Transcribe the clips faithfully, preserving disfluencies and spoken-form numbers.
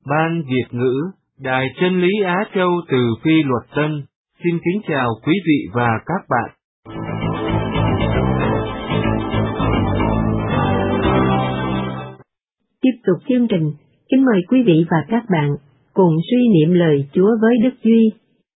Ban Việt ngữ, Đài Chân lý Á Châu từ Phi Luật Tân, xin kính chào quý vị và các bạn. Tiếp tục chương trình, kính mời quý vị và các bạn cùng suy niệm lời Chúa với Đức Duy.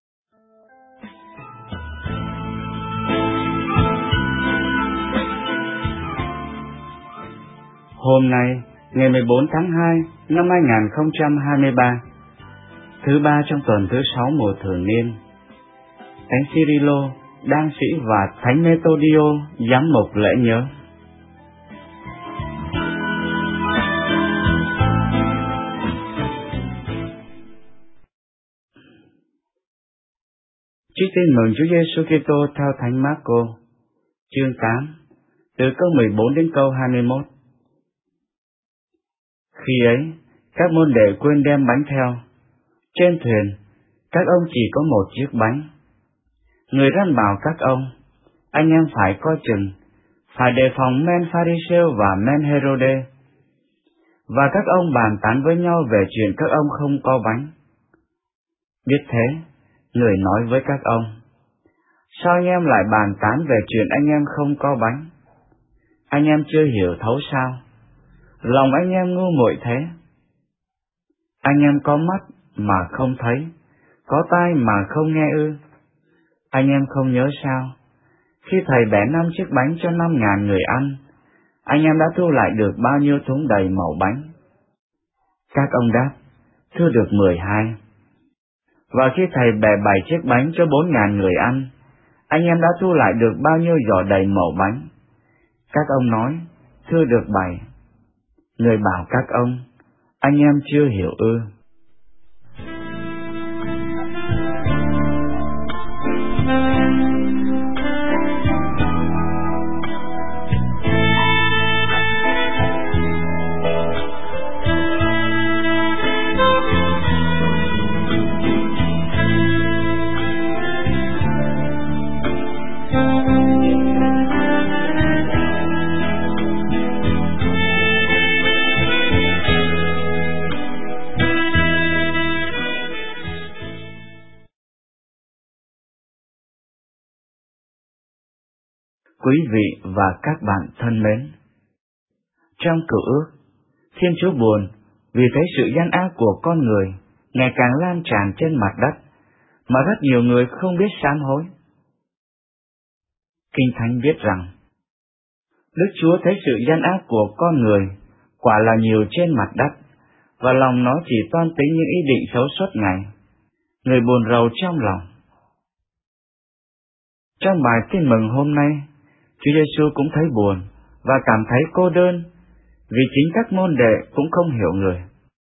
Hôm nay, ngày mười bốn tháng hai năm hai nghìn không trăm hai mươi ba, thứ ba trong tuần thứ sáu mùa thường niên, Thánh Cyrilo, Đan sĩ và Thánh Metodio giám mục lễ nhớ. Trích tin mừng Chúa Giêsu Kitô theo Thánh Mác-cô, chương tám, từ câu mười bốn đến câu hai mươi mốt. Khi ấy, các môn đệ quên đem bánh theo. Trên thuyền, các ông chỉ có một chiếc bánh. Người răn bảo các ông, anh em phải coi chừng, phải đề phòng men Pha-ri-sêu và men Hê-rô-đê. Và các ông bàn tán với nhau về chuyện các ông không có bánh. Biết thế, người nói với các ông, sao anh em lại bàn tán về chuyện anh em không có bánh? Anh em chưa hiểu thấu sao? Lòng anh em ngu muội thế. Anh em có mắt mà không thấy, có tai mà không nghe ư? Anh em không nhớ sao? Khi thầy bẻ năm chiếc bánh cho năm ngàn người ăn, anh em đã thu lại được bao nhiêu thúng đầy mẩu bánh? Các ông đáp, thưa được mười hai. Và khi thầy bẻ bảy chiếc bánh cho bốn ngàn người ăn, anh em đã thu lại được bao nhiêu giỏ đầy mẩu bánh? Các ông nói, thưa được bảy. Người bảo các ông, anh em chưa hiểu ư? Quý vị và các bạn thân mến, trong Cựu Ước, Thiên Chúa buồn vì thấy sự gian ác của con người ngày càng lan tràn trên mặt đất, mà rất nhiều người không biết sám hối. Kinh Thánh viết rằng, Đức Chúa thấy sự gian ác của con người quả là nhiều trên mặt đất, và lòng nó chỉ toan tính những ý định xấu suốt ngày. Người buồn rầu trong lòng. Trong bài tin mừng hôm nay, Chúa Giêsu cũng thấy buồn và cảm thấy cô đơn, vì chính các môn đệ cũng không hiểu người.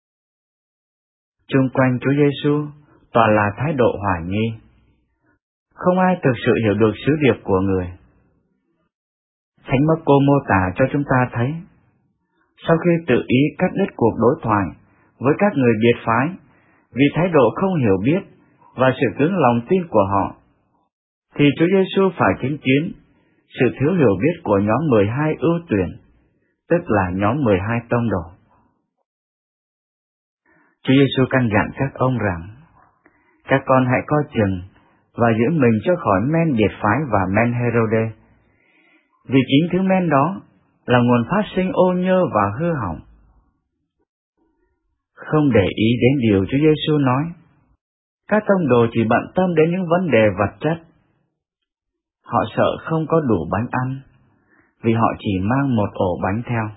Chung quanh Chúa Giêsu toàn là thái độ hoài nghi. Không ai thực sự hiểu được sứ điệp của người. Thánh Mác-cô mô tả cho chúng ta thấy, sau khi tự ý cắt đứt cuộc đối thoại với các người biệt phái vì thái độ không hiểu biết và sự cứng lòng tin của họ, thì Chúa Giêsu phải chứng kiến sự thiếu hiểu biết của nhóm mười hai ưu tuyển, tức là nhóm mười hai tông đồ. Chúa Giêsu căn dặn các ông rằng, các con hãy coi chừng và giữ mình cho khỏi men biệt phái và men Hê-rô-đê, vì chính thứ men đó là nguồn phát sinh ô nhơ và hư hỏng. Không để ý đến điều Chúa Giêsu nói, các tông đồ chỉ bận tâm đến những vấn đề vật chất. Họ sợ không có đủ bánh ăn, vì họ chỉ mang một ổ bánh theo.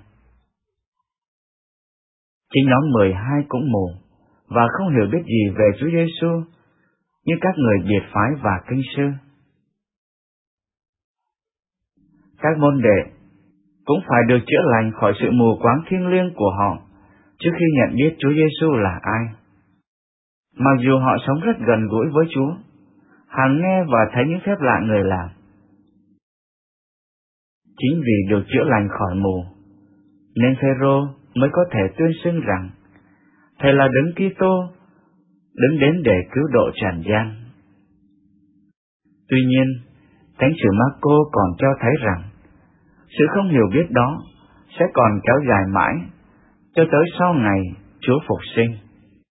Chính nhóm mười hai cũng mù và không hiểu biết gì về Chúa Giêsu như các người biệt phái và kinh sư. Các môn đệ cũng phải được chữa lành khỏi sự mù quáng thiêng liêng của họ trước khi nhận biết Chúa Giêsu là ai. Mặc dù họ sống rất gần gũi với Chúa, hằng nghe và thấy những phép lạ người làm. Chính vì được chữa lành khỏi mù, nên Phêrô mới có thể tuyên xưng rằng Thầy là Đấng Kitô, đứng đến để cứu độ trần gian. Tuy nhiên, Thánh sử Mác-cô còn cho thấy rằng sự không hiểu biết đó sẽ còn kéo dài mãi cho tới sau ngày Chúa phục sinh.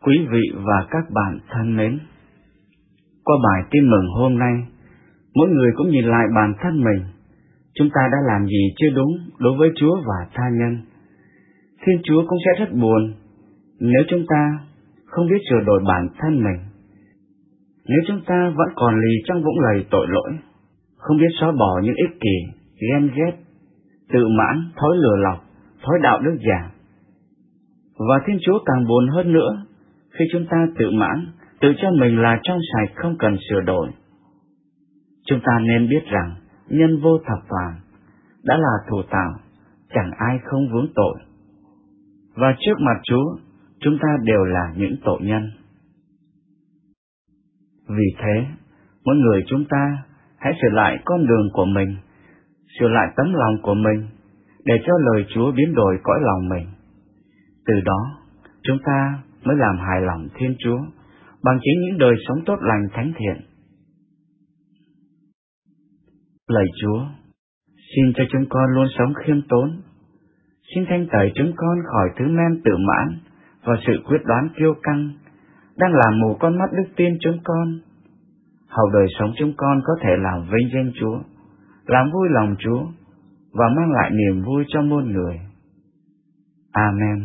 Quý vị và các bạn thân mến, qua bài tin mừng hôm nay, mỗi người cũng nhìn lại bản thân mình. Chúng ta đã làm gì chưa đúng đối với Chúa và tha nhân? Thiên Chúa cũng sẽ rất buồn nếu chúng ta không biết sửa đổi bản thân mình. Nếu chúng ta vẫn còn lì trong vũng lầy tội lỗi, không biết xóa bỏ những ích kỷ, ghen ghét, tự mãn, thói lừa lọc, thói đạo đức giả. Và Thiên Chúa càng buồn hơn nữa khi chúng ta tự mãn, tự cho mình là trong sạch không cần sửa đổi. Chúng ta nên biết rằng nhân vô thập toàn đã là thủ tạo, chẳng ai không vướng tội. Và trước mặt Chúa, chúng ta đều là những tội nhân. Vì thế, mỗi người chúng ta hãy sửa lại con đường của mình, sửa lại tấm lòng của mình, để cho lời Chúa biến đổi cõi lòng mình. Từ đó, chúng ta mới làm hài lòng Thiên Chúa bằng chính những đời sống tốt lành thánh thiện. Lạy Chúa, xin cho chúng con luôn sống khiêm tốn. Xin thanh tẩy chúng con khỏi thứ men tự mãn và sự quyết đoán kiêu căng đang làm mù con mắt đức tin chúng con. Hầu đời sống chúng con có thể làm vinh danh Chúa, làm vui lòng Chúa và mang lại niềm vui cho muôn người. Amen.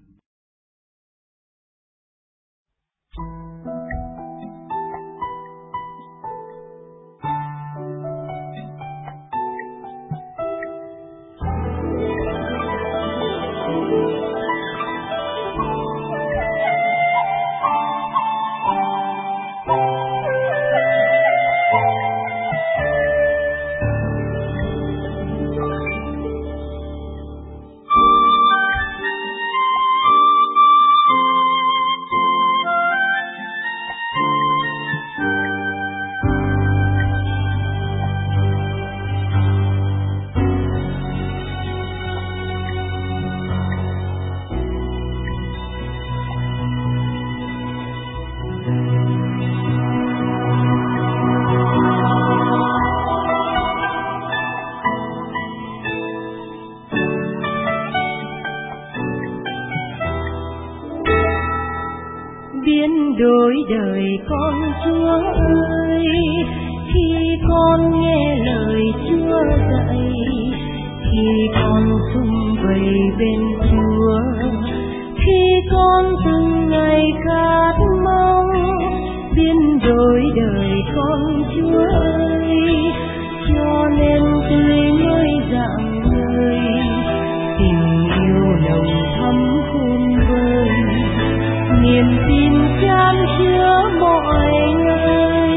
Biến đổi đời con Chúa ơi, khi con nghe lời Chúa dạy, khi con sum vầy bên Chúa, khi con từng ngày khát mong. Biến đổi đời con Chúa ơi, cho nên tươi mới rạng ngời, tình yêu nồng thắm khôn vơi, niềm tin chan chứa mọi người.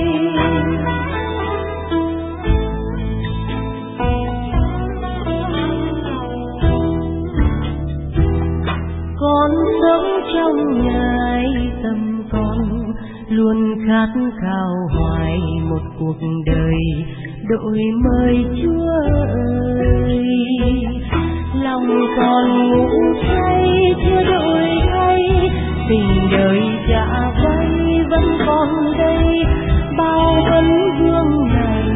Con sống trong Ngài, tâm con luôn khát khao hoài một cuộc đời đổi mới Chúa ơi. Lòng còn ngủ say chưa đổi thay, tình đời đã vay vẫn còn đây, bao vấn vương này.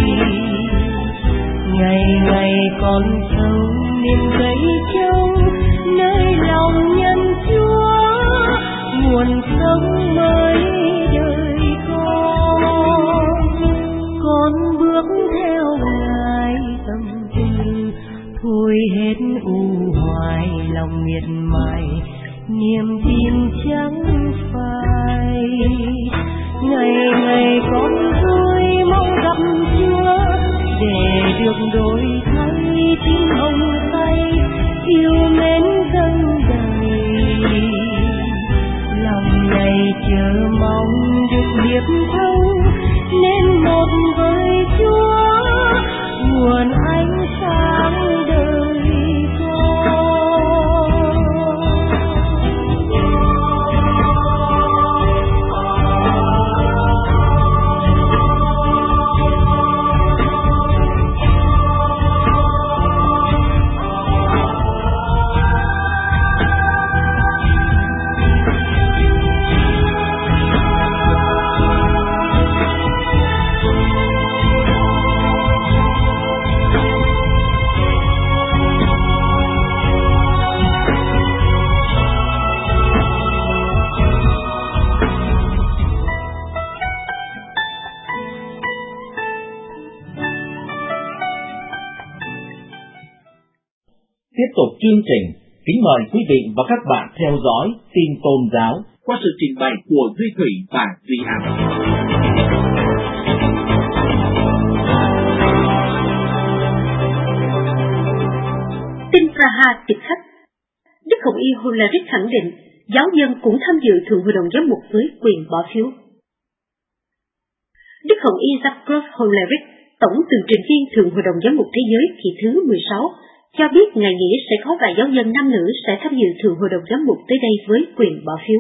Ngày ngày con sống niềm cây trông, nơi lòng nhân Chúa, nguồn sống mới đời con. Con bước theo Ngài tâm tư, thôi hết u hoài lòng miệt mài, niềm tin chẳng phai. Ngày ngày con vui mong gặp Chúa, để được đổi thay tim hồng say, yêu mến dâng đầy. Lòng này chờ mong được hiệp thông, nên một với Chúa, nguồn ánh sáng đời con. tiếp tục chương trình, kính mời quý vị và các bạn theo dõi tin tôn giáo qua sự trình bày của Duy Thủy và Duy An. Tin Praha tiếp khách. Đức Hồng Y Hollerich khẳng định giáo dân cũng tham dự Thượng Hội đồng Giám mục với quyền bỏ phiếu. Đức Hồng Y Jacob Hollerich, Tổng tường trình viên Thượng Hội đồng Giám mục Thế giới kỳ thứ mười sáu, cho biết ngày nghỉ sẽ có vài giáo dân nam nữ sẽ tham dự Thượng Hội đồng Giám mục tới đây với quyền bỏ phiếu.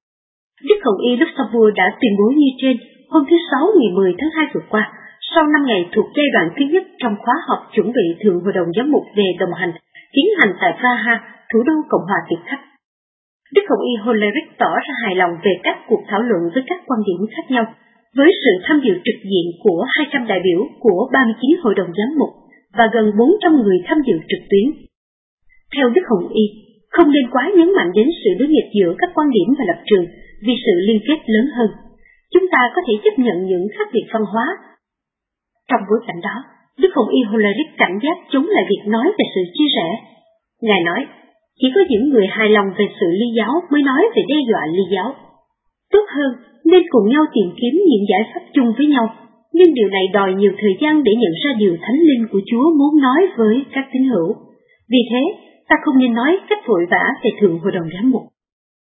Đức Hồng Y Luxembourg đã tuyên bố như trên hôm thứ Sáu ngày mười tháng hai vừa qua, sau năm ngày thuộc giai đoạn thứ nhất trong khóa họp chuẩn bị Thượng Hội đồng Giám mục về đồng hành, tiến hành tại Praha, thủ đô Cộng hòa Tiệp Khách. Đức Hồng Y Hollerich tỏ ra hài lòng về các cuộc thảo luận với các quan điểm khác nhau, với sự tham dự trực diện của hai trăm đại biểu của ba mươi chín hội đồng giám mục và gần bốn trăm người tham dự trực tuyến. Theo Đức Hồng Y, không nên quá nhấn mạnh đến sự đối nghịch giữa các quan điểm và lập trường vì sự liên kết lớn hơn. Chúng ta có thể chấp nhận những khác biệt văn hóa. Trong bối cảnh đó, Đức Hồng Y Hollerich cảnh giác chống lại việc nói về sự chia rẽ. Ngài nói, chỉ có những người hài lòng về sự ly giáo mới nói về đe dọa ly giáo. Tốt hơn nên cùng nhau tìm kiếm những giải pháp chung với nhau, nhưng điều này đòi nhiều thời gian để nhận ra điều Thánh Linh của Chúa muốn nói với các tín hữu. Vì thế, ta không nên nói cách vội vã về Thượng Hội đồng Giám mục.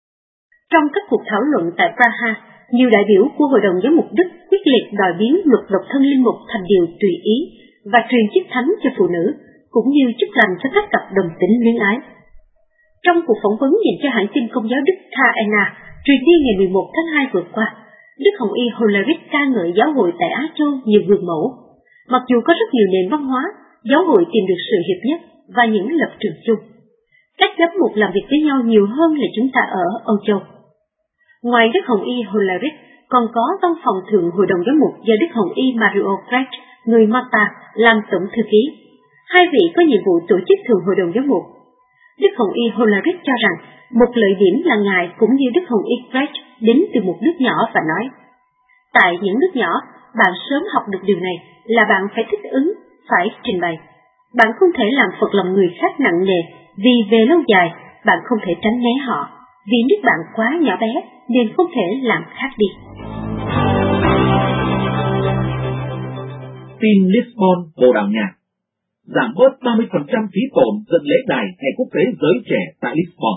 Trong các cuộc thảo luận tại Praha, nhiều đại biểu của Hội đồng Giám mục Đức quyết liệt đòi biến luật độc thân linh mục thành điều tùy ý và truyền chức thánh cho phụ nữ, cũng như chức lành cho các cặp đồng tính luyến ái. Trong cuộc phỏng vấn dành cho hãng tin Công giáo Đức K N A, truyền đi ngày mười một tháng hai vừa qua, Đức Hồng Y Hollerich ca ngợi giáo hội tại Á Châu như gương mẫu. Mặc dù có rất nhiều nền văn hóa, giáo hội tìm được sự hiệp nhất và những lập trường chung. Các giám mục làm việc với nhau nhiều hơn là chúng ta ở Âu Châu. Ngoài Đức Hồng Y Hollerich, còn có văn phòng Thượng Hội đồng Giám mục do Đức Hồng Y Mario Brecht, người Malta, làm tổng thư ký. Hai vị có nhiệm vụ tổ chức Thượng Hội đồng Giám mục. Đức Hồng Y Hollerich cho rằng một lợi điểm là Ngài cũng như Đức Hồng Y Brecht đến từ một nước nhỏ và nói, tại những nước nhỏ, bạn sớm học được điều này là bạn phải thích ứng, phải trình bày. Bạn không thể làm phật lòng người khác nặng nề vì về lâu dài bạn không thể tránh né họ, vì nước bạn quá nhỏ bé nên không thể làm khác đi. Tin Lisbon, Bồ Đào Nha. Giảm bớt ba mươi phần trăm phí tổn dẫn lễ đài Ngày Quốc tế Giới Trẻ tại Lisbon.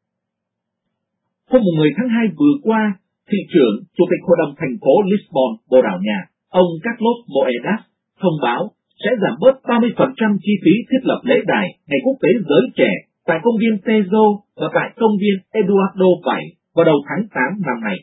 Hôm mười tháng hai vừa qua, thị trưởng, Chủ tịch Hội đồng thành phố Lisbon, Bồ Đào Nha, ông Carlos Moedas, thông báo sẽ giảm bớt ba mươi phần trăm chi phí thiết lập lễ đài Ngày Quốc tế Giới Trẻ tại công viên Tejo và tại công viên Eduardo bảy vào đầu tháng tám năm nay.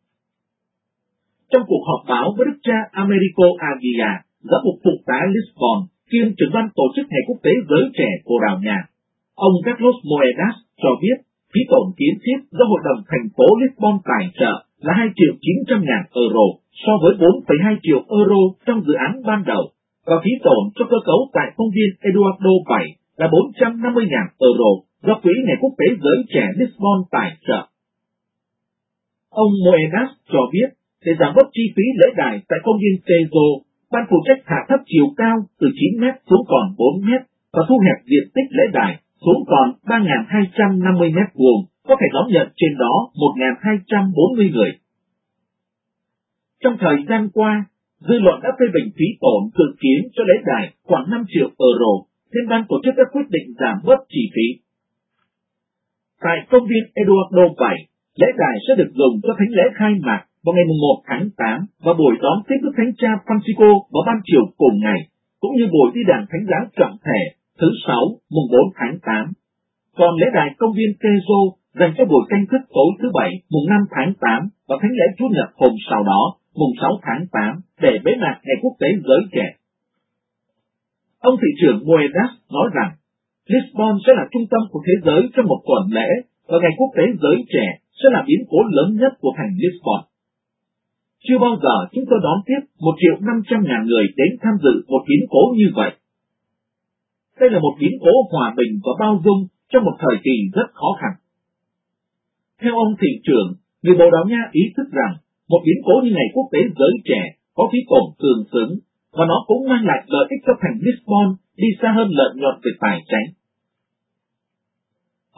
Trong cuộc họp báo với đức cha Americo Aguiar, giám mục phụ tá Lisbon, kiêm trưởng ban tổ chức Ngày Quốc tế Giới Trẻ Bồ Đào Nha, ông Carlos Moedas cho biết phí tổn kiến thiết do Hội đồng thành phố Lisbon tài trợ là hai triệu chín trăm ngàn euro so với bốn phẩy hai triệu euro trong dự án ban đầu, và phí tổn cho cơ cấu tại công viên Eduardo bảy là bốn trăm năm mươi ngàn euro do Quỹ Ngày Quốc tế Giới Trẻ Lisbon tài trợ. Ông Moedas cho biết để giảm bớt chi phí lễ đài tại công viên Tejo, ban phụ trách hạ thấp chiều cao từ chín mét xuống còn bốn mét và thu hẹp diện tích lễ đài xuống còn ba nghìn hai trăm năm mươi mét vuông, có thể đón nhận trên đó một nghìn hai trăm bốn mươi người. Trong thời gian qua, dư luận đã phê bình phí tổn dự kiến cho lễ đài khoảng năm triệu euro, nên ban tổ chức đã quyết định giảm bớt chi phí. Tại công viên Eduardo bảy, lễ đài sẽ được dùng cho thánh lễ khai mạc vào ngày một tháng tám và buổi đón tiếp Đức Thánh Cha Francisco vào ban chiều cùng ngày, cũng như buổi đi đàn thánh giá trọng thể thứ sáu mùng bốn tháng tám. Còn lễ đài công viên Tejo dành cho buổi canh thức tối thứ bảy mùng năm tháng tám và thánh lễ Chủ nhật hôm sau đó mùng sáu tháng tám để bế mạc Ngày Quốc tế Giới Trẻ. Ông thị trưởng Moedas nói rằng Lisbon sẽ là trung tâm của thế giới trong một tuần lễ và Ngày Quốc tế Giới Trẻ sẽ là biến cố lớn nhất của thành Lisbon. Chưa bao giờ chúng tôi đón tiếp một triệu năm trăm ngàn người đến tham dự một biến cố như vậy. Đây là một biến cố hòa bình và bao dung trong một thời kỳ rất khó khăn. Theo ông thị trưởng, người Bồ Đào Nha ý thức rằng một biến cố như Ngày Quốc tế Giới Trẻ có phí tổn tương xứng và nó cũng mang lại lợi ích cho thành Lisbon đi xa hơn lợi nhuận về tài chính.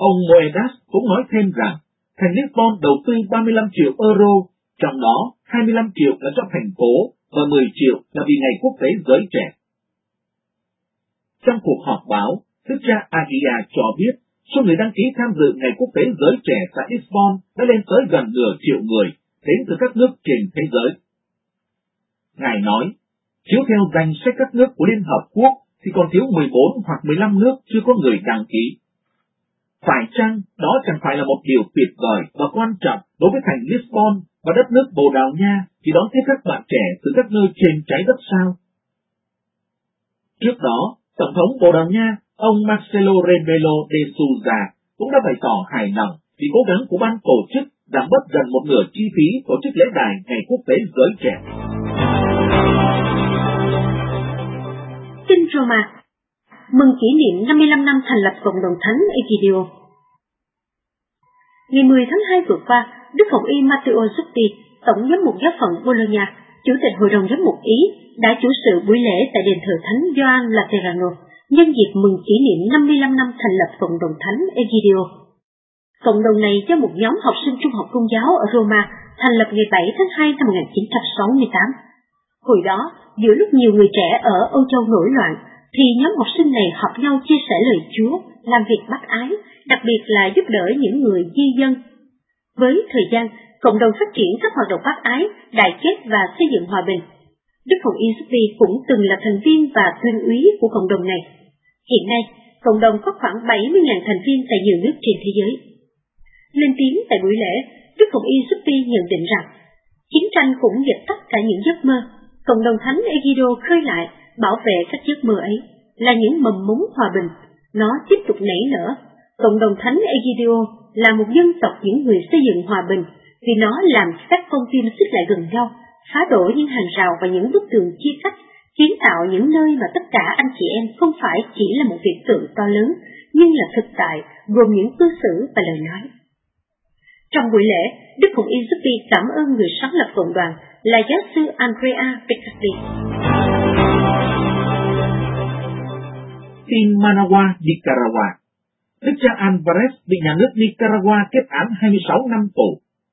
Ông Moedas cũng nói thêm rằng thành Lisbon đầu tư ba mươi lăm triệu euro, trong đó hai mươi lăm triệu là cho thành phố và mười triệu là vì ngày quốc tế giới trẻ. Trong cuộc họp báo, Đức cha Agia cho biết số người đăng ký tham dự ngày quốc tế giới trẻ tại Lisbon đã lên tới gần nửa triệu người, đến từ các nước trên thế giới. Ngài nói, chiếu theo danh sách các nước của Liên Hợp Quốc thì còn thiếu mười bốn hoặc mười lăm nước chưa có người đăng ký. Phải chăng đó chẳng phải là một điều tuyệt vời và quan trọng đối với thành Lisbon và đất nước Bồ Đào Nha khi đón tiếp các bạn trẻ từ các nơi trên trái đất sao? Trước đó, Tổng thống Bồ Đào Nha, ông Marcelo Rebelo de Sousa cũng đã bày tỏ hài lòng vì cố gắng của ban tổ chức giảm bớt gần một nửa chi phí tổ chức lễ đài ngày quốc tế giới trẻ. Kinh Roma mừng kỷ niệm năm mươi lăm năm thành lập Cộng đồng Thánh Egidio. Ngày mười tháng hai vừa qua, Đức Hồng Y Matteo Zuppi, Tổng giám mục giáo phận Bologna, Chủ tịch Hội đồng giám mục Ý, đã chủ sự buổi lễ tại đền thờ Thánh Gioan Laterano nhân dịp mừng kỷ niệm năm mươi lăm năm thành lập Cộng đồng Thánh Egidio. Cộng đồng này do một nhóm học sinh trung học công giáo ở Roma thành lập ngày bảy tháng hai năm một nghìn chín trăm sáu mươi tám. Hồi đó, giữa lúc nhiều người trẻ ở Âu Châu nổi loạn, thì nhóm học sinh này họp nhau chia sẻ lời Chúa, làm việc bác ái, đặc biệt là giúp đỡ những người di dân. Với thời gian, cộng đồng phát triển các hoạt động bác ái, đại kết và xây dựng hòa bình. Đức Hồng Y Zuppi cũng từng là thành viên và tuyên úy của cộng đồng này. Hiện nay, cộng đồng có khoảng bảy mươi nghìn thành viên tại nhiều nước trên thế giới. Lên tiếng tại buổi lễ, Đức Hồng Y Zuppi nhận định rằng, chiến tranh cũng dập tắt cả những giấc mơ. Cộng đồng Thánh Egidio khơi lại, bảo vệ các giấc mơ ấy, là những mầm mống hòa bình. Nó tiếp tục nảy nở. Cộng đồng Thánh Egidio là một dân tộc những người xây dựng hòa bình, vì nó làm các con tim xích lại gần nhau, phá đổ những hàng rào và những bức tường chia cách, kiến tạo những nơi mà tất cả anh chị em không phải chỉ là một việc tượng to lớn, nhưng là thực tại, gồm những cư xử và lời nói. Trong buổi lễ, Đức Hồng Y Zuppi cảm ơn người sáng lập cộng đoàn là giáo sư Andrea Piccardi. Tin Managua, Nicaragua. Đức cha Alvarez bị nhà nước Nicaragua kết án hai mươi sáu năm tù.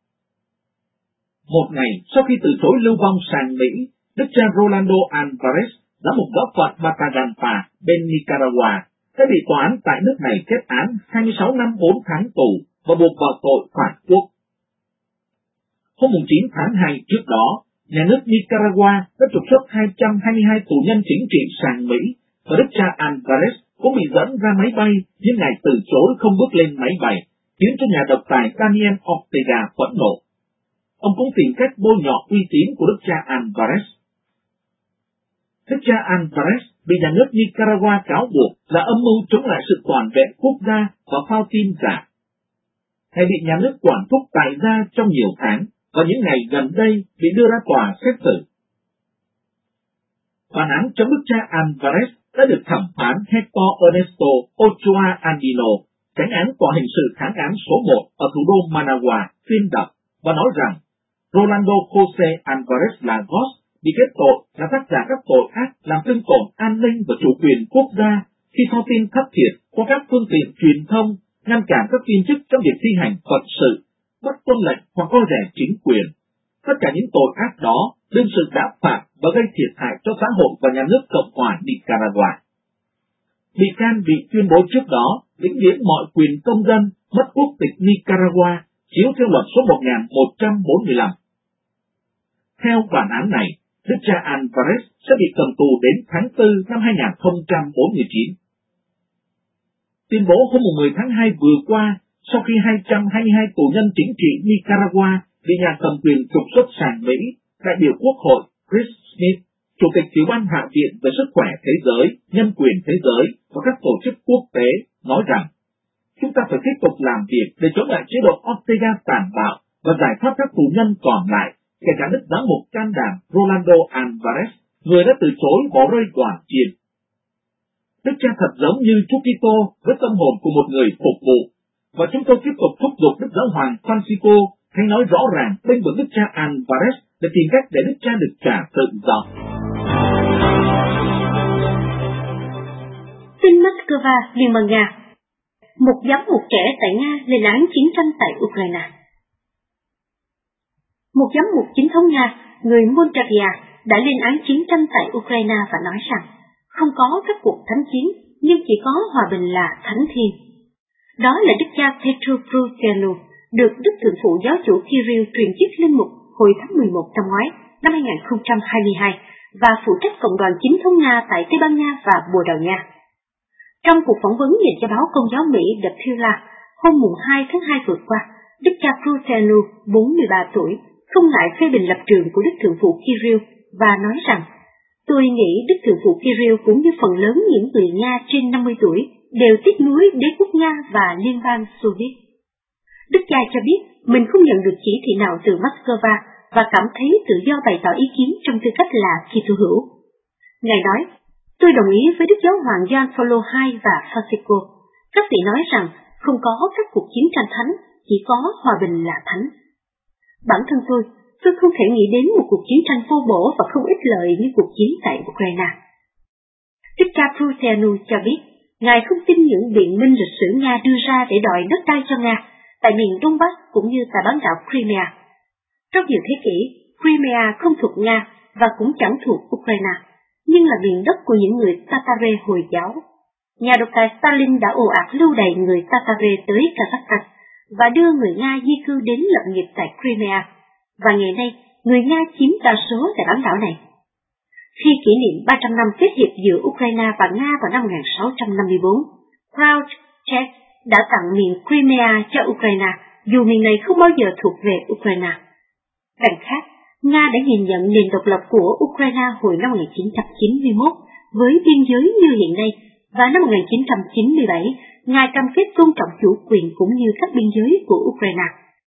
Một ngày sau khi từ chối lưu vong sang Mỹ, Đức cha Rolando Alvarez, giám mục giáo phận Matagalpa bên Nicaragua, đã bị tòa án tại nước này kết án hai mươi sáu năm bốn tháng tù và buộc vào tội phản quốc. Hôm chín tháng hai trước đó, nhà nước Nicaragua đã trục xuất hai trăm hai mươi hai tù nhân chính trị sang Mỹ, và Đức cha Alvarez cũng bị dẫn ra máy bay, nhưng ngài từ chối không bước lên máy bay, khiến cho nhà độc tài Daniel Ortega phẫn nộ. Ông cũng tìm cách bôi nhọ uy tín của Đức cha Alvarez. Đức cha Alvarez bị nhà nước Nicaragua cáo buộc là âm mưu chống lại sự toàn vẹn quốc gia và phao tin giả. Ngài bị nhà nước quản thúc tại gia trong nhiều tháng, và những ngày gần đây bị đưa ra tòa xét xử. Bản án chống Đức cha Alvarez đã được thẩm phán Hector Ernesto Ochoa Andino, chánh án tòa hình sự kháng án số một ở thủ đô Managua, tuyên đọc và nói rằng Rolando José Alvarez Lagos bị kết tội là tác giả các tội ác làm thương tổn an ninh và chủ quyền quốc gia khi thông tin thất thiệt qua các phương tiện truyền thông, ngăn cản các viên chức trong việc thi hành phận sự, bất tuân lệnh hoặc coi rẻ chính quyền. Tất cả những tội ác đó đương sự đã phạm và gây thiệt hại cho xã hội và nhà nước Cộng hòa Nicaragua. Bị can bị tuyên bố trước đó vĩnh viễn mọi quyền công dân, mất quốc tịch Nicaragua chiếu theo luật số một nghìn một trăm bốn mươi lăm. Theo bản án này, Đức cha Alvarez sẽ bị cầm tù đến tháng tư năm hai nghìn không trăm bốn mươi chín. Tuyên bố hôm mười tháng hai vừa qua, sau khi hai trăm hai mươi hai tù nhân chính trị Nicaragua bị nhà cầm quyền trục xuất sang Mỹ, đại biểu Quốc hội Chris Smith, Chủ tịch Ủy ban Hạ viện về sức khỏe thế giới, nhân quyền thế giới và các tổ chức quốc tế nói rằng chúng ta phải tiếp tục làm việc để chống lại chế độ Ortega tàn bạo và giải thoát các tù nhân còn lại, kể cả Đức giám mục can đảm Rolando Alvarez, người đã từ chối bỏ rơi đoàn chiên. Đức cha thật giống như Chúa Kitô với tâm hồn của một người phục vụ, và chúng tôi tiếp tục thúc giục Đức Giáo hoàng Francisco hãy nói rõ ràng bên vực Đức cha Alvarez để tìm cách để Đức cha được trả tự do. Tin Moscow, Liên bang Nga. Một giám mục trẻ tại Nga lên án chiến tranh tại Ukraine. Một giám mục chính thống Nga, người Moldavia, đã lên án chiến tranh tại Ukraine và nói rằng không có các cuộc thánh chiến, nhưng chỉ có hòa bình là thánh thiên. Đó là đức cha Petro Brucianu, được Đức Thượng phụ Giáo chủ Kirill truyền chức linh mục hồi tháng mười một năm ngoái, năm hai nghìn không trăm hai mươi hai, và phụ trách cộng đoàn chính thống Nga tại Tây Ban Nha và Bồ Đào Nha. Trong cuộc phỏng vấn dành cho báo Công giáo Mỹ The Pillar hôm mùng hai tháng hai vừa qua, đức cha Brucianu, bốn mươi ba tuổi, không ngại phê bình lập trường của Đức Thượng phụ Kirill và nói rằng: "Tôi nghĩ Đức Thượng phụ Kirill cũng như phần lớn những người Nga trên năm mươi tuổi đều tiếc nuối đế quốc Nga và Liên bang Xô Viết." Đức cha cho biết mình không nhận được chỉ thị nào từ Moscow và cảm thấy tự do bày tỏ ý kiến trong tư cách là Kitô hữu. Ngài nói: "Tôi đồng ý với Đức Giáo hoàng Gioan Phaolô đệ nhị và Francisco. Các vị nói rằng không có các cuộc chiến tranh thánh, chỉ có hòa bình là thánh. Bản thân tôi, tôi không thể nghĩ đến một cuộc chiến tranh vô bổ và không ích lợi như cuộc chiến tại Ukraine." Đức cha Brucianu cho biết Ngài không tin những biện minh lịch sử Nga đưa ra để đòi đất đai cho Nga tại miền Đông Bắc cũng như tại bán đảo Crimea. Trong nhiều thế kỷ, Crimea không thuộc Nga và cũng chẳng thuộc Ukraine, nhưng là miền đất của những người Tatare Hồi giáo. Nhà độc tài Stalin đã ồ ạt lưu đày người Tatare tới Kazakhstan và đưa người Nga di cư đến lập nghiệp tại Crimea, và ngày nay người Nga chiếm đa số tại bán đảo này. Khi kỷ niệm ba trăm năm kết hiệp giữa Ukraine và Nga vào năm một nghìn sáu trăm năm mươi tư, Crown Czech đã tặng miền Crimea cho Ukraine, dù miền này không bao giờ thuộc về Ukraine. Đằng khác, Nga đã nhìn nhận nền độc lập của Ukraine hồi năm một nghìn chín trăm chín mươi mốt với biên giới như hiện nay, và năm một nghìn chín trăm chín mươi bảy, Ngài cam kết tôn trọng chủ quyền cũng như các biên giới của Ukraine.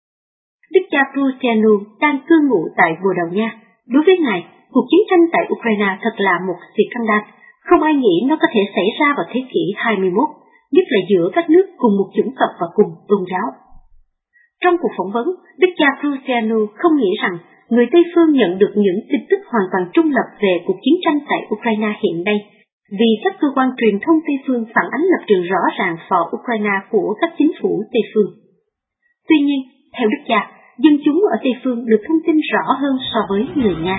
Đức cha Brucianu đang cư ngụ tại Bồ Đào Nha. Đối với Ngài, cuộc chiến tranh tại Ukraine thật là một scandal, không ai nghĩ nó có thể xảy ra vào thế kỷ hai mươi mốt, nhất là giữa các nước cùng một chủng tộc và cùng tôn giáo. Trong cuộc phỏng vấn, đức cha Brucianu không nghĩ rằng người Tây phương nhận được những tin tức hoàn toàn trung lập về cuộc chiến tranh tại Ukraine hiện nay, vì các cơ quan truyền thông Tây phương phản ánh lập trường rõ ràng vào Ukraine của các chính phủ Tây phương. Tuy nhiên, theo đức cha, dân chúng ở Tây phương được thông tin rõ hơn so với người Nga.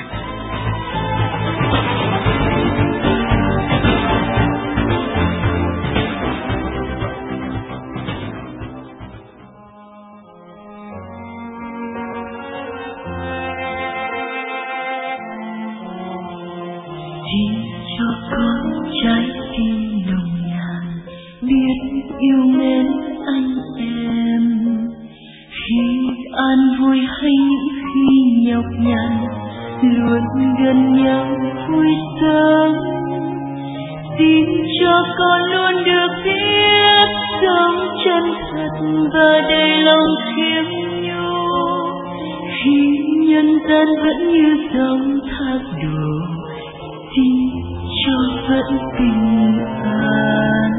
Chỉ cho con trái tim nồng nàn biết yêu mến anh em, khi an vui hay khi nhọc nhằn luôn gần nhau vui sớm. Xin cho con luôn được biết sống chân thật và đầy lòng khiêm nhu, khi nhân gian vẫn như dòng thác đổ, xin cho vẫn bình an.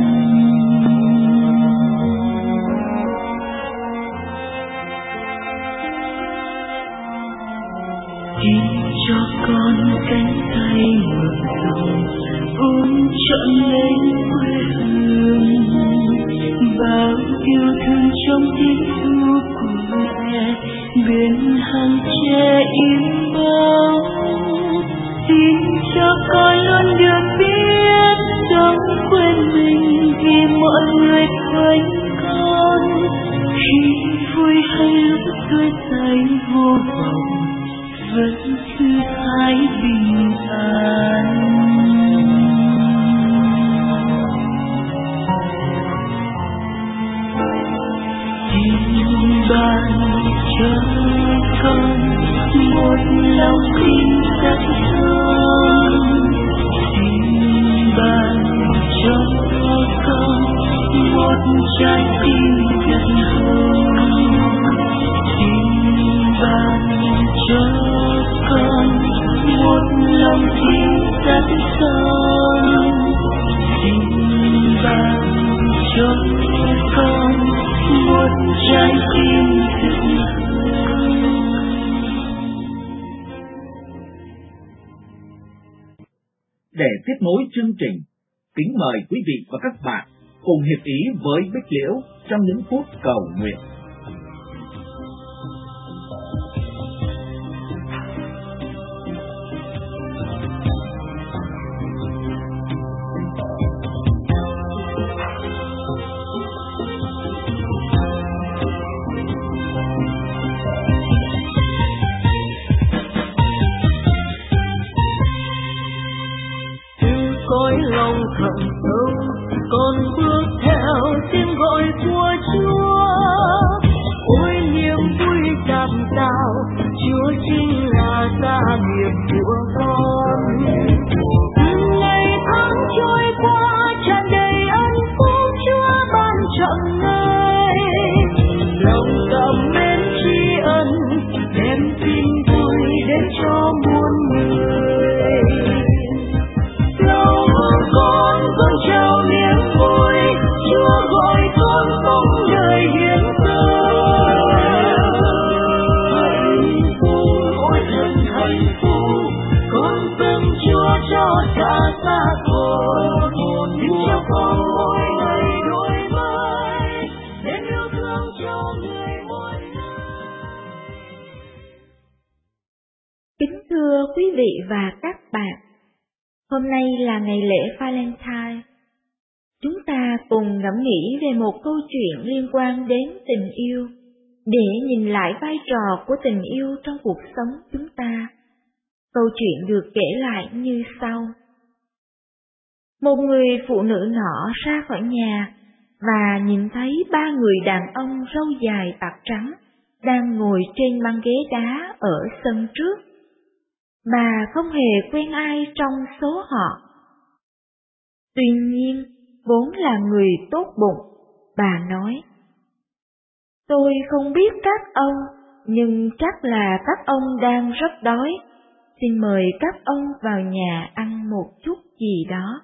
Xin cho con cánh tay ngược dòng ôm trọn lấy quê hương, bao yêu thương trong tiếng ru của mẹ bên hàng tre im bóng. Xin cho con luôn được biết sống quên mình vì mọi người quanh con, khi vui hay lúc tươi xanh vô vọng vẫn thư thái bình an. Xin ban cho con một lòng tin rất thơm, xin ban cho con một trái tim thật hồng, xin ban cho con một lòng tin rất thơm, xin ban cho con một trái tim thật hồng. Để tiếp nối chương trình, kính mời quý vị và các bạn cùng hiệp ý với Bích Liễu trong những phút cầu nguyện. Cõi lòng thẳm sâu, con bước theo tiếng gọi của Chúa. Ôi niềm vui dạt dào, Chúa chính là gia nghiệp của con. Ngày tháng trôi qua tràn đầy ân phúc Chúa ban trọn đời. Lòng cảm mến tri ân, đem tin vui đến cho muôn người. Con con trao niềm vui, Chúa gọi con sống đời hiến dâng. Hạnh phúc, ôi thật hạnh phúc, con dâng Chúa cho cả xác hồn. Xin cho con mỗi ngày đổi mới, nên yêu thương cho người mỗi ngày. Kính thưa quý vị và các bạn, hôm nay là ngày lễ Valentine. Chúng ta cùng ngẫm nghĩ về một câu chuyện liên quan đến tình yêu, để nhìn lại vai trò của tình yêu trong cuộc sống chúng ta. Câu chuyện được kể lại như sau. Một người phụ nữ nọ ra khỏi nhà và nhìn thấy ba người đàn ông râu dài bạc trắng đang ngồi trên băng ghế đá ở sân trước. Bà không hề quen ai trong số họ. Tuy nhiên, vốn là người tốt bụng, bà nói: Tôi không biết các ông, nhưng chắc là các ông đang rất đói. Xin mời các ông vào nhà ăn một chút gì đó.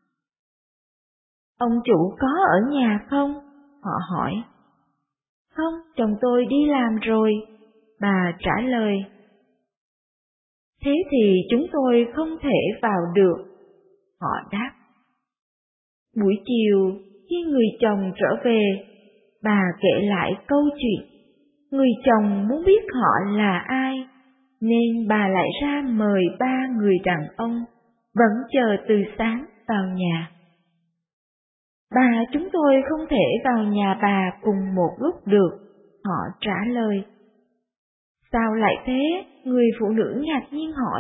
Ông chủ có ở nhà không? Họ hỏi. Không, chồng tôi đi làm rồi, bà trả lời. Thế thì chúng tôi không thể vào được, họ đáp. Buổi chiều, khi người chồng trở về, bà kể lại câu chuyện. Người chồng muốn biết họ là ai, nên bà lại ra mời ba người đàn ông, vẫn chờ từ sáng vào nhà. Bà chúng tôi không thể vào nhà bà cùng một lúc được, họ trả lời. Sao lại thế? Người phụ nữ ngạc nhiên hỏi.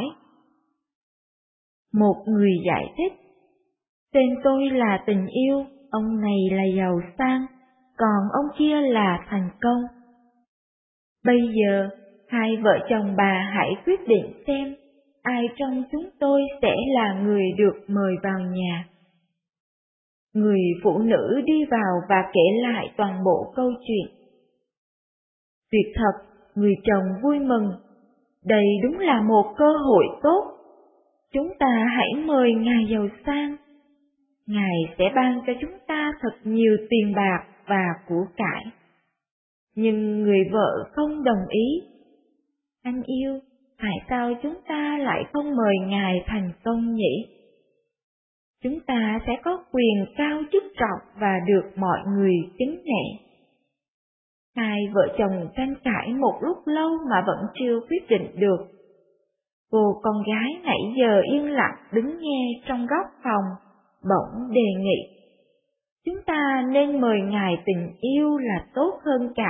Một người giải thích. Tên tôi là Tình Yêu, ông này là giàu sang, còn ông kia là Thành Công. Bây giờ, hai vợ chồng bà hãy quyết định xem ai trong chúng tôi sẽ là người được mời vào nhà. Người phụ nữ đi vào và kể lại toàn bộ câu chuyện. Việc thật, người chồng vui mừng. Đây đúng là một cơ hội tốt. Chúng ta hãy mời Ngài giàu sang. Ngài sẽ ban cho chúng ta thật nhiều tiền bạc và của cải. Nhưng người vợ không đồng ý. Anh yêu, tại sao chúng ta lại không mời Ngài Thành Công nhỉ? Chúng ta sẽ có quyền cao chức trọng và được mọi người kính nể. Hai vợ chồng tranh cãi một lúc lâu mà vẫn chưa quyết định được. Cô con gái nãy giờ yên lặng đứng nghe trong góc phòng, bỗng đề nghị. Chúng ta nên mời Ngài Tình Yêu là tốt hơn cả.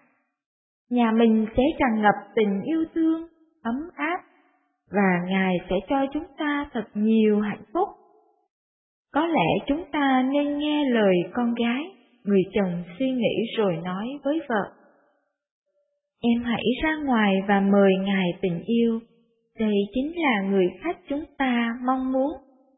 Nhà mình sẽ tràn ngập tình yêu thương, ấm áp, và Ngài sẽ cho chúng ta thật nhiều hạnh phúc. Có lẽ chúng ta nên nghe lời con gái, người chồng suy nghĩ rồi nói với vợ. Em hãy ra ngoài và mời Ngài Tình Yêu, đây chính là người khách chúng ta mong muốn.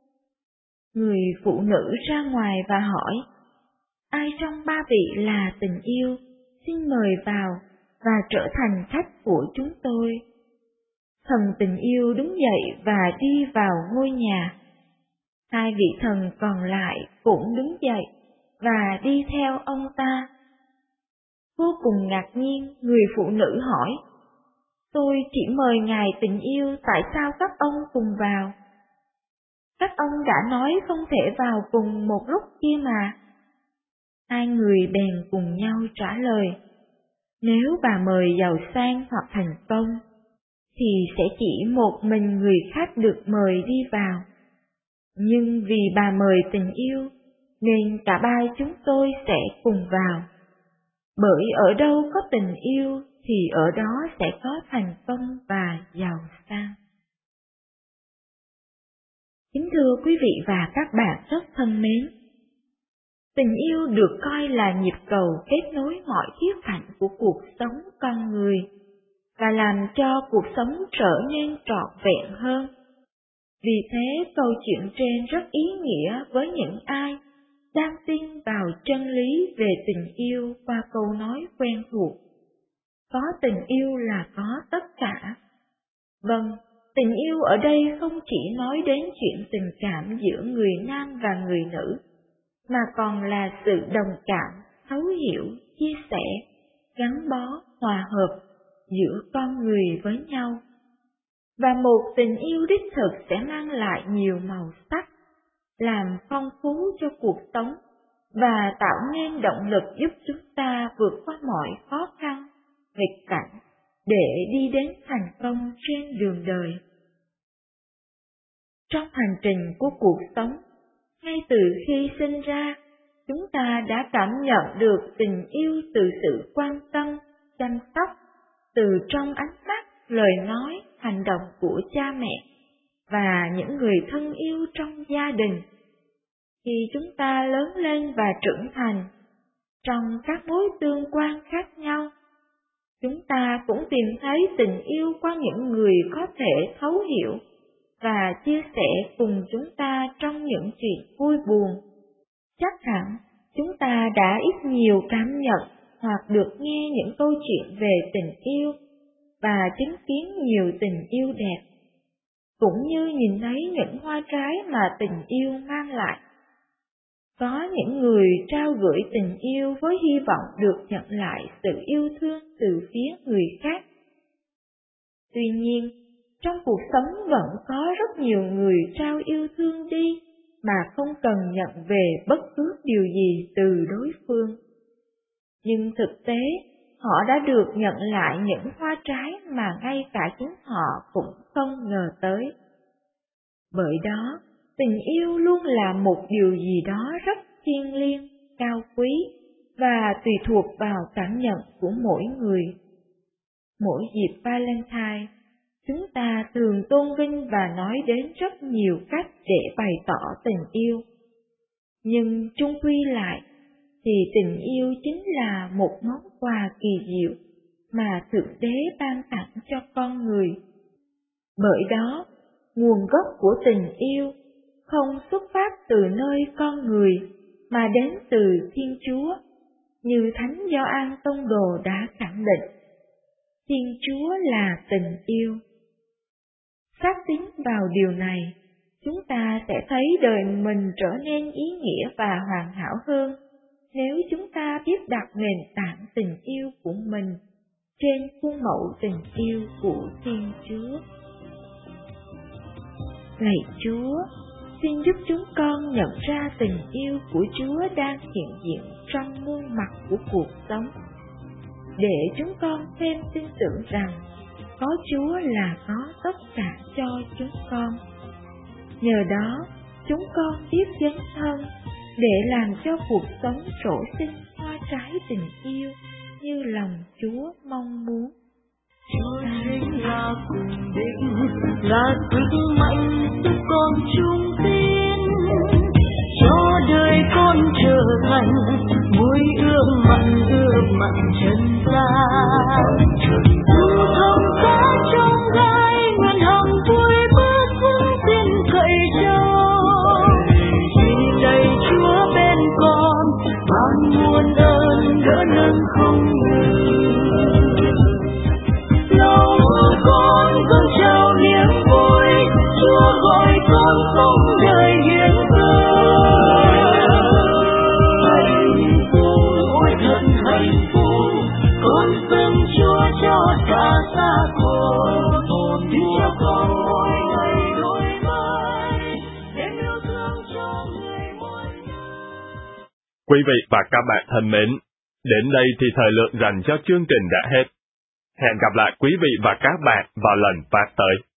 Người phụ nữ ra ngoài và hỏi, ai trong ba vị là Tình Yêu, xin mời vào và trở thành khách của chúng tôi. Thần Tình Yêu đứng dậy và đi vào ngôi nhà. Hai vị thần còn lại cũng đứng dậy và đi theo ông ta. Vô cùng ngạc nhiên, người phụ nữ hỏi, tôi chỉ mời Ngài Tình Yêu, tại sao các ông cùng vào? Các ông đã nói không thể vào cùng một lúc kia mà. Hai người bèn cùng nhau trả lời, nếu bà mời giàu sang hoặc thành công, thì sẽ chỉ một mình người khác được mời đi vào. Nhưng vì bà mời tình yêu, nên cả ba chúng tôi sẽ cùng vào. Bởi ở đâu có tình yêu, thì ở đó sẽ có thành công và giàu sang. Kính thưa quý vị và các bạn rất thân mến, tình yêu được coi là nhịp cầu kết nối mọi khía cạnh của cuộc sống con người và làm cho cuộc sống trở nên trọn vẹn hơn. Vì thế, câu chuyện trên rất ý nghĩa với những ai đang tin vào chân lý về tình yêu qua câu nói quen thuộc. Có tình yêu là có tất cả. Vâng, tình yêu ở đây không chỉ nói đến chuyện tình cảm giữa người nam và người nữ, mà còn là sự đồng cảm, thấu hiểu, chia sẻ, gắn bó, hòa hợp giữa con người với nhau. Và một tình yêu đích thực sẽ mang lại nhiều màu sắc, làm phong phú cho cuộc sống và tạo nên động lực giúp chúng ta vượt qua mọi khó khăn, nghịch cảnh để đi đến thành công trên đường đời. Trong hành trình của cuộc sống, ngay từ khi sinh ra, chúng ta đã cảm nhận được tình yêu từ sự quan tâm, chăm sóc, từ trong ánh mắt, lời nói, hành động của cha mẹ và những người thân yêu trong gia đình. Khi chúng ta lớn lên và trưởng thành, trong các mối tương quan khác nhau, chúng ta cũng tìm thấy tình yêu qua những người có thể thấu hiểu và chia sẻ cùng chúng ta trong những chuyện vui buồn. Chắc hẳn chúng ta đã ít nhiều cảm nhận hoặc được nghe những câu chuyện về tình yêu và chứng kiến nhiều tình yêu đẹp, cũng như nhìn thấy những hoa trái mà tình yêu mang lại. Có những người trao gửi tình yêu với hy vọng được nhận lại sự yêu thương từ phía người khác. Tuy nhiên, trong cuộc sống vẫn có rất nhiều người trao yêu thương đi mà không cần nhận về bất cứ điều gì từ đối phương. Nhưng thực tế, họ đã được nhận lại những hoa trái mà ngay cả chính họ cũng không ngờ tới. Bởi đó, tình yêu luôn là một điều gì đó rất thiêng liêng, cao quý và tùy thuộc vào cảm nhận của mỗi người. Mỗi dịp Valentine, chúng ta thường tôn vinh và nói đến rất nhiều cách để bày tỏ tình yêu. Nhưng chung quy lại, thì tình yêu chính là một món quà kỳ diệu mà Thượng Đế ban tặng cho con người. Bởi đó, nguồn gốc của tình yêu không xuất phát từ nơi con người mà đến từ Thiên Chúa, như Thánh Gioan Tông Đồ đã khẳng định. Thiên Chúa là tình yêu. Xác tín vào điều này, chúng ta sẽ thấy đời mình trở nên ý nghĩa và hoàn hảo hơn nếu chúng ta biết đặt nền tảng tình yêu của mình trên khuôn mẫu tình yêu của Thiên Chúa. Lạy Chúa, xin giúp chúng con nhận ra tình yêu của Chúa đang hiện diện trong muôn mặt của cuộc sống, để chúng con thêm tin tưởng rằng có Chúa là có tất cả cho chúng con. Nhờ đó, chúng con biết dấn thân để làm cho cuộc sống trổ sinh hoa trái tình yêu như lòng Chúa mong muốn. Chúa chính là cùng đích, là sức mạnh giúp con trung tín, cho đời con trở thành muối ươm mặn ươm mặn chân gian. Dù thầm giá trong gai nguyện hằng vui bước vững tin cậy trâu, vì đầy Chúa bên con ban muôn ơn đỡ nâng không ngừng. Lòng con con trao niềm vui, Chúa gọi con sống đời hiến dâng. Hạnh phúc, ôi thật hạnh phúc, con dâng Chúa cho cả xa khổ, xin cho con mỗi ngày đổi mới, để yêu thương cho người mỗi ngày. Quý vị và các bạn thân mến, đến đây thì thời lượng dành cho chương trình đã hết. Hẹn gặp lại quý vị và các bạn vào lần phát tới.